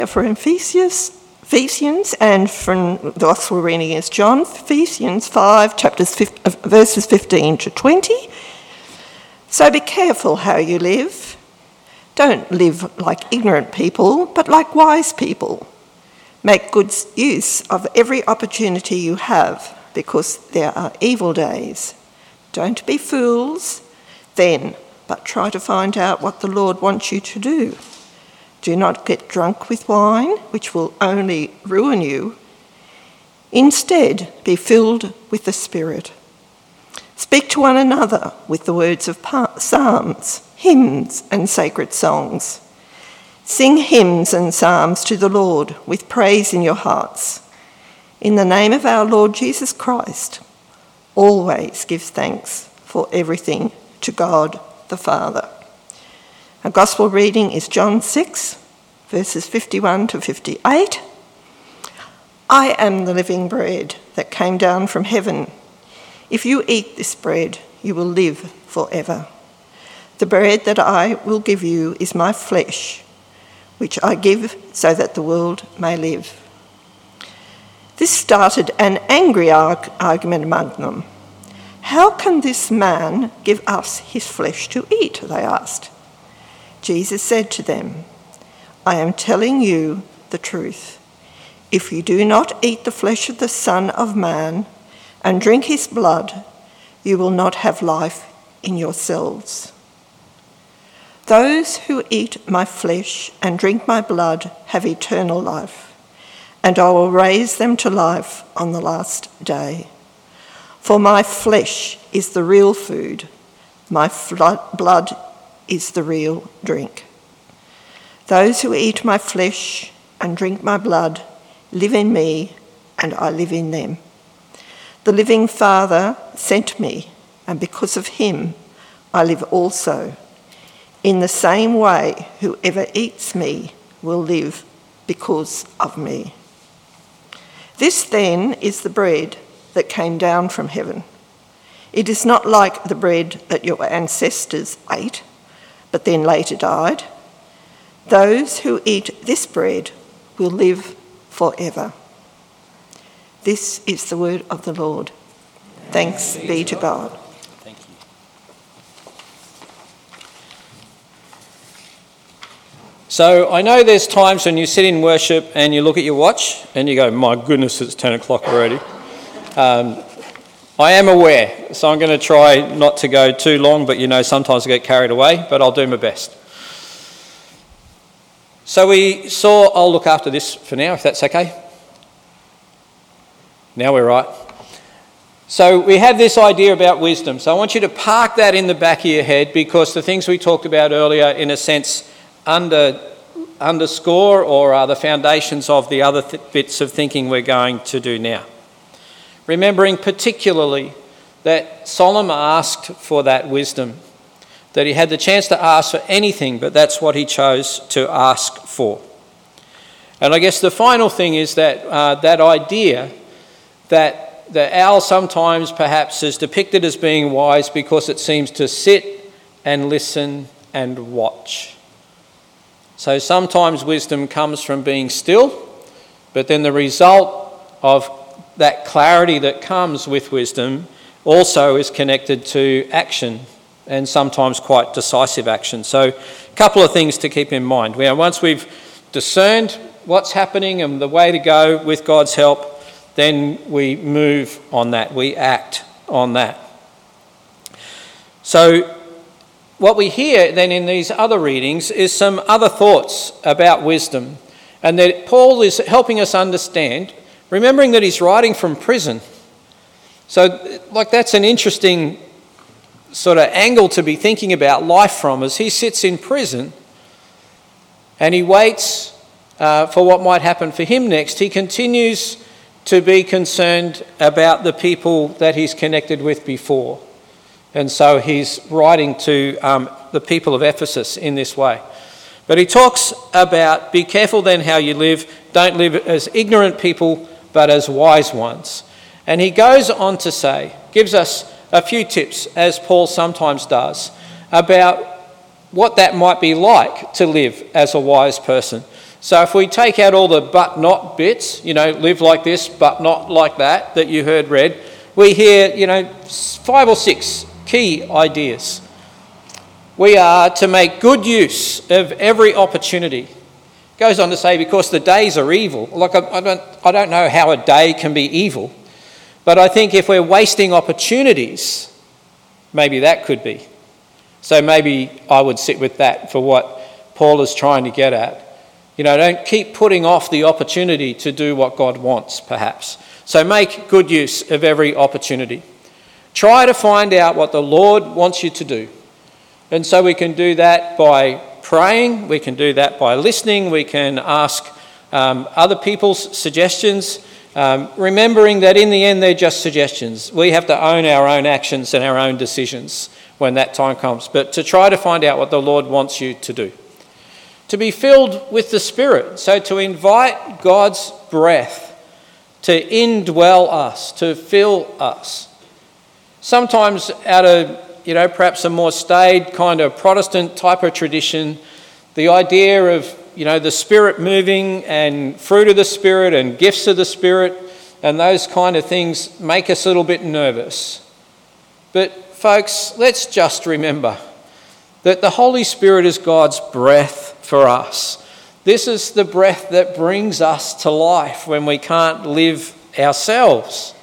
for Ephesians, and from the Gospel reading is John, Ephesians 5, verses 15 to 20. So be careful how you live. Don't live like ignorant people, but like wise people. Make good use of every opportunity you have, because there are evil days. Don't be fools then, but try to find out what the Lord wants you to do. Do not get drunk with wine, which will only ruin you. Instead, be filled with the Spirit. Speak to one another with the words of psalms, hymns, and sacred songs. Sing hymns and psalms to the Lord with praise in your hearts. In the name of our Lord Jesus Christ, always give thanks for everything to God the Father. Our Gospel reading is John 6, verses 51 to 58. I am the living bread that came down from heaven. If you eat this bread, you will live forever. The bread that I will give you is my flesh, which I give so that the world may live. This started an angry argument among them. How can this man give us his flesh to eat? They asked. Jesus said to them, I am telling you the truth. If you do not eat the flesh of the Son of Man and drink his blood, you will not have life in yourselves. Those who eat my flesh and drink my blood have eternal life, and I will raise them to life on the last day. For my flesh is the real food, my blood is the real drink. Those who eat my flesh and drink my blood live in me, and I live in them. The living Father sent me, and because of him I live also. In the same way, whoever eats me will live because of me. This then is the bread that came down from heaven. It is not like the bread that your ancestors ate, but then later died. Those who eat this bread will live forever. This is the word of the Lord. Thanks be to God. Thank you. So I know there's times when you sit in worship and you look at your watch and you go, my goodness, it's 10 o'clock already. I am aware, so I'm going to try not to go too long, but sometimes I get carried away, but I'll do my best. So I'll look after this for now, if that's okay. Now we're right. So we have this idea about wisdom. So I want you to park that in the back of your head, because the things we talked about earlier, in a sense, underscore or are the foundations of the other bits of thinking we're going to do now. Remembering particularly that Solomon asked for that wisdom, that he had the chance to ask for anything, but that's what he chose to ask for. And I guess the final thing is that that idea that the owl sometimes perhaps is depicted as being wise because it seems to sit and listen and watch. So sometimes wisdom comes from being still, but then the result of that clarity that comes with wisdom also is connected to action, and sometimes quite decisive action. So a couple of things to keep in mind. Once we've discerned what's happening and the way to go with God's help, then we move on that, we act on that. So what we hear then in these other readings is some other thoughts about wisdom, and that Paul is helping us understand, remembering that he's writing from prison. So that's an interesting sort of angle to be thinking about life from, as he sits in prison and he waits for what might happen for him next. He continues to be concerned about the people that he's connected with before. And so he's writing to the people of Ephesus in this way. But he talks about, be careful then how you live. Don't live as ignorant people, but as wise ones. And he goes on to say, gives us a few tips, as Paul sometimes does, about what that might be like to live as a wise person. So if we take out all the but not bits, live like this but not like that you heard read, we hear, 5 or 6 key ideas. We are to make good use of every opportunity. It goes on to say, because the days are evil. Like, I don't know how a day can be evil, but I think if we're wasting opportunities, maybe that could be. So maybe I would sit with that for what Paul is trying to get at. Don't keep putting off the opportunity to do what God wants, perhaps. So make good use of every opportunity. Try to find out what the Lord wants you to do. And so we can do that by praying, we can do that by listening, we can ask other people's suggestions, remembering that in the end they're just suggestions. We have to own our own actions and our own decisions when that time comes. But to try to find out what the Lord wants you to do. To be filled with the Spirit, so to invite God's breath to indwell us, to fill us. Sometimes out of, perhaps a more staid kind of Protestant type of tradition, the idea of, the Spirit moving and fruit of the Spirit and gifts of the Spirit and those kind of things make us a little bit nervous. But folks, let's just remember that the Holy Spirit is God's breath for us. This is the breath that brings us to life when we can't live ourselves.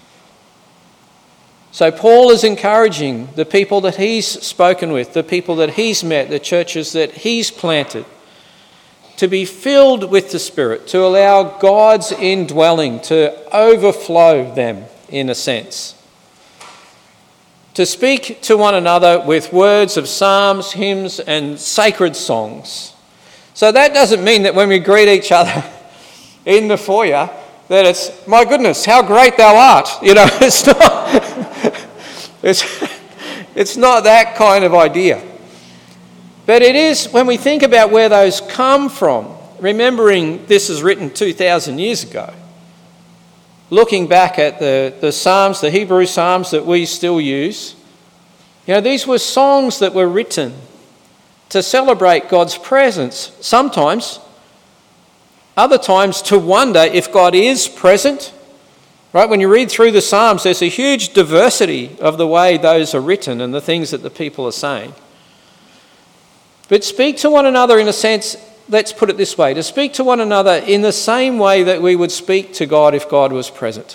So Paul is encouraging the people that he's spoken with, the people that he's met, the churches that he's planted, to be filled with the Spirit, to allow God's indwelling to overflow them, in a sense. To speak to one another with words of psalms, hymns, and sacred songs. So that doesn't mean that when we greet each other in the foyer, that it's, my goodness, how great thou art. It's not, it's not that kind of idea. But it is, when we think about where those come from, remembering this is written 2,000 years ago, looking back at the Psalms, the Hebrew Psalms that we still use, these were songs that were written to celebrate God's presence sometimes, other times to wonder if God is present. Right? When you read through the Psalms, there's a huge diversity of the way those are written and the things that the people are saying. But speak to one another in a sense, let's put it this way, to speak to one another in the same way that we would speak to God if God was present.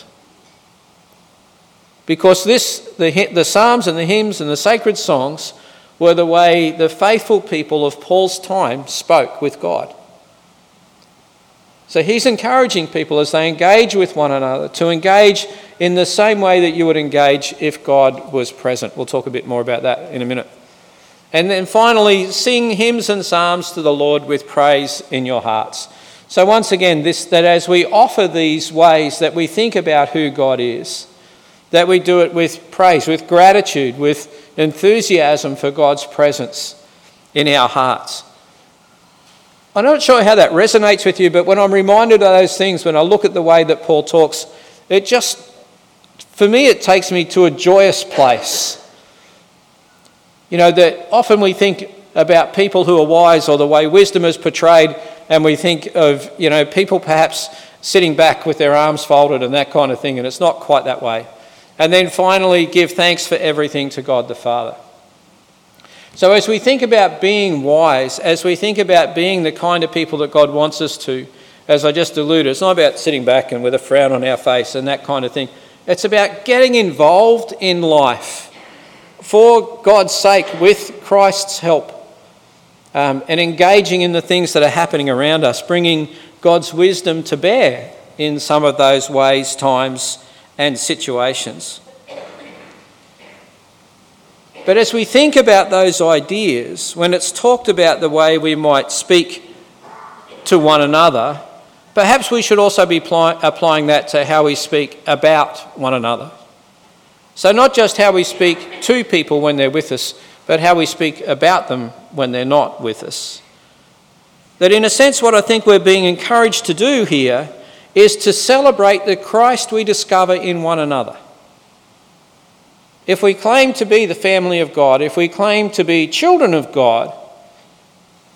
Because the Psalms and the hymns and the sacred songs were the way the faithful people of Paul's time spoke with God. So he's encouraging people as they engage with one another to engage in the same way that you would engage if God was present. We'll talk a bit more about that in a minute. And then finally, sing hymns and psalms to the Lord with praise in your hearts. So once again, that as we offer these ways that we think about who God is, that we do it with praise, with gratitude, with enthusiasm for God's presence in our hearts. I'm not sure how that resonates with you, but when I'm reminded of those things, when I look at the way that Paul talks, for me, it takes me to a joyous place. That often we think about people who are wise or the way wisdom is portrayed, and we think of, people perhaps sitting back with their arms folded and that kind of thing, and it's not quite that way. And then finally, give thanks for everything to God the Father. So as we think about being wise, as we think about being the kind of people that God wants us to, as I just alluded, it's not about sitting back and with a frown on our face and that kind of thing. It's about getting involved in life for God's sake, with Christ's help, and engaging in the things that are happening around us, bringing God's wisdom to bear in some of those ways, times, and situations. But as we think about those ideas, when it's talked about the way we might speak to one another, perhaps we should also be applying that to how we speak about one another. So not just how we speak to people when they're with us, but how we speak about them when they're not with us. That in a sense, what I think we're being encouraged to do here is to celebrate the Christ we discover in one another. If we claim to be the family of God, if we claim to be children of God,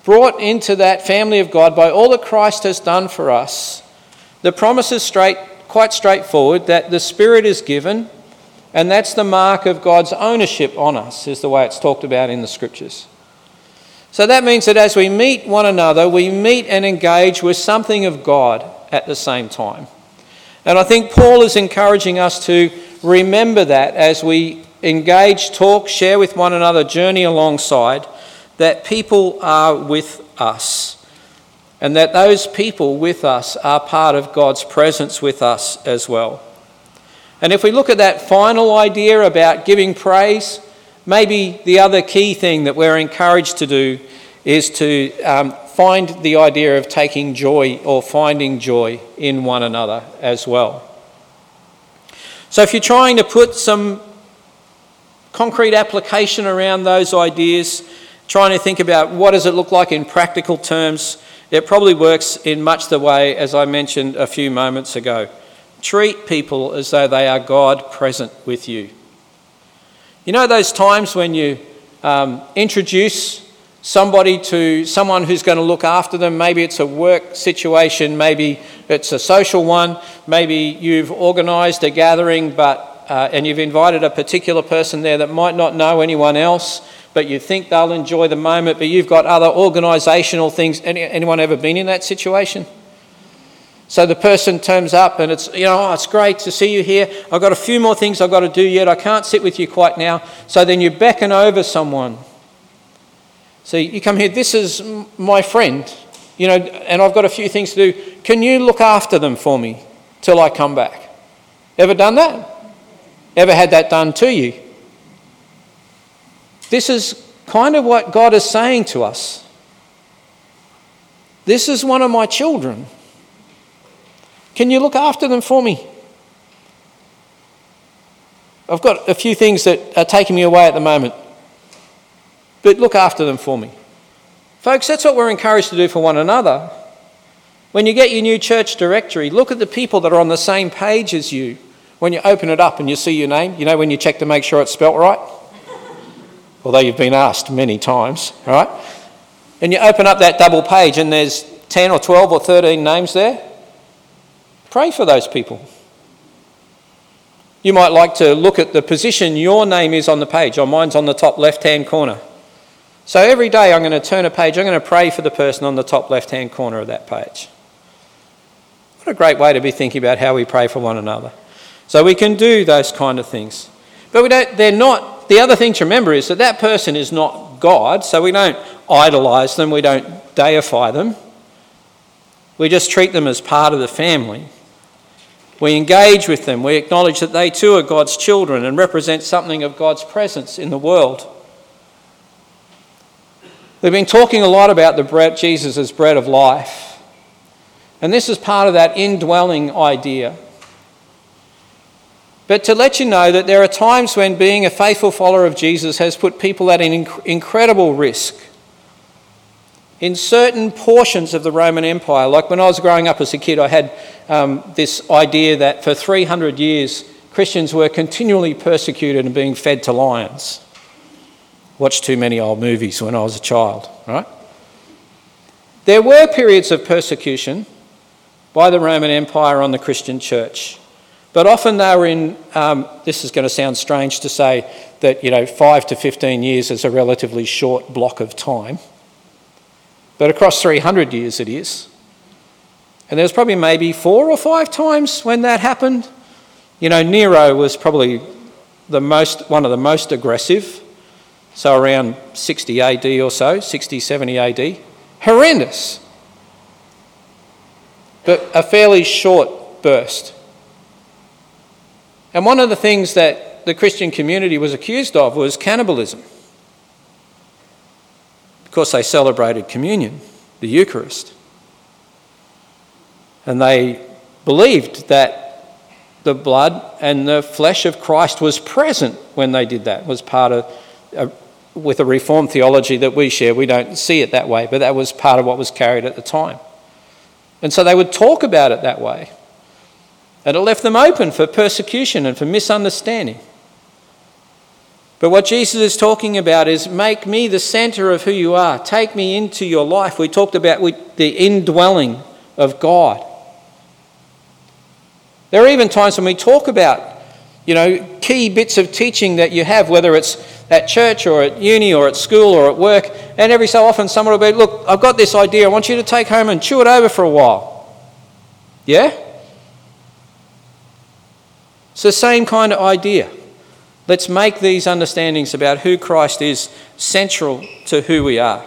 brought into that family of God by all that Christ has done for us, the promise is quite straightforward, that the Spirit is given, and that's the mark of God's ownership on us, is the way it's talked about in the Scriptures. So that means that as we meet one another, we meet and engage with something of God at the same time. And I think Paul is encouraging us to remember that as we engage, talk, share with one another, journey alongside, that people are with us, and that those people with us are part of God's presence with us as well. And if we look at that final idea about giving praise, maybe the other key thing that we're encouraged to do is to find the idea of taking joy or finding joy in one another as well. So if you're trying to put some concrete application around those ideas, trying to think about what does it look like in practical terms, it probably works in much the way as I mentioned a few moments ago. Treat people as though they are God present with you. You know those times when you introduce somebody to someone who's going to look after them? Maybe it's a work situation, maybe it's a social one, maybe you've organised a gathering and you've invited a particular person there that might not know anyone else, but you think they'll enjoy the moment, but you've got other organisational things. Anyone ever been in that situation? So the person turns up and it's, it's great to see you here. I've got a few more things I've got to do yet. I can't sit with you quite now. So then you beckon over someone. So you come here, this is my friend, and I've got a few things to do. Can you look after them for me till I come back? Ever done that? Ever had that done to you? This is kind of what God is saying to us. This is one of my children. Can you look after them for me? I've got a few things that are taking me away at the moment, but look after them for me. Folks, that's what we're encouraged to do for one another. When you get your new church directory, look at the people that are on the same page as you. When you open it up and you see your name, when you check to make sure it's spelt right? Although you've been asked many times, right? And you open up that double page and there's 10 or 12 or 13 names there. Pray for those people. You might like to look at the position your name is on the page. Mine's on the top left-hand corner. So every day I'm going to turn a page, I'm going to pray for the person on the top left-hand corner of that page. What a great way to be thinking about how we pray for one another. So we can do those kind of things. But the other thing to remember is that person is not God, so we don't idolise them, we don't deify them. We just treat them as part of the family. We engage with them, we acknowledge that they too are God's children and represent something of God's presence in the world. We've been talking a lot about the bread, Jesus as bread of life. And this is part of that indwelling idea. But to let you know that there are times when being a faithful follower of Jesus has put people at an incredible risk. In certain portions of the Roman Empire, like when I was growing up as a kid, I had this idea that for 300 years Christians were continually persecuted and being fed to lions. Watched too many old movies when I was a child, right? There were periods of persecution by the Roman Empire on the Christian church. But often they were in, this is going to sound strange to say that, 5 to 15 years is a relatively short block of time. But across 300 years it is. And there's probably maybe 4 or 5 times when that happened. Nero was probably one of the most aggressive. So around 60 AD or so, 60, 70 AD. Horrendous. But a fairly short burst. And one of the things that the Christian community was accused of was cannibalism. Of course, they celebrated communion, the Eucharist. And they believed that the blood and the flesh of Christ was present when they did that. It was part of, with a Reformed theology that we share, we don't see it that way, but that was part of what was carried at the time. And so they would talk about it that way. And it left them open for persecution and for misunderstanding. But what Jesus is talking about is make me the centre of who you are. Take me into your life. We talked about the indwelling of God. There are even times when we talk about, key bits of teaching that you have, whether it's at church or at uni or at school or at work, and every so often someone will be, look, I've got this idea, I want you to take home and chew it over for a while. Yeah? It's the same kind of idea. Let's make these understandings about who Christ is central to who we are.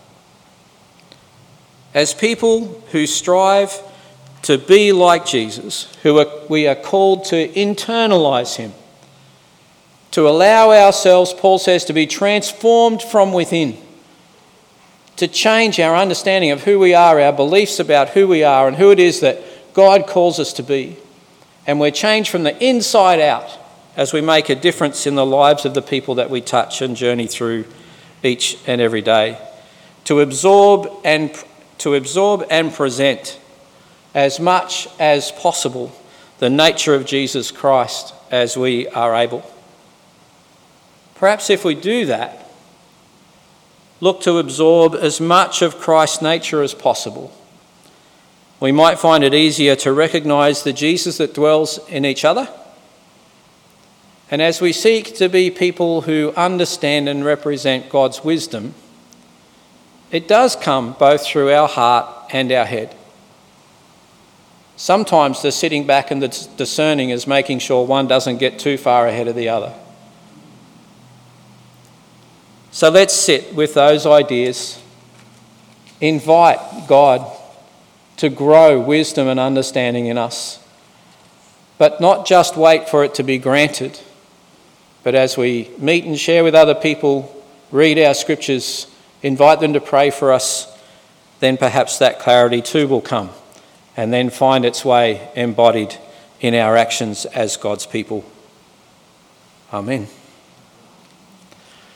As people who strive to be like Jesus, we are called to internalise him, to allow ourselves, Paul says, to be transformed from within, to change our understanding of who we are, our beliefs about who we are and who it is that God calls us to be. And we're changed from the inside out as we make a difference in the lives of the people that we touch and journey through each and every day. To absorb and present as much as possible the nature of Jesus Christ as we are able. Perhaps if we do that, look to absorb as much of Christ's nature as possible, we might find it easier to recognise the Jesus that dwells in each other. And as we seek to be people who understand and represent God's wisdom, it does come both through our heart and our head. Sometimes the sitting back and the discerning is making sure one doesn't get too far ahead of the other. So let's sit with those ideas, invite God to grow wisdom and understanding in us, but not just wait for it to be granted, but as we meet and share with other people, read our scriptures, invite them to pray for us, then perhaps that clarity too will come and then find its way embodied in our actions as God's people. Amen.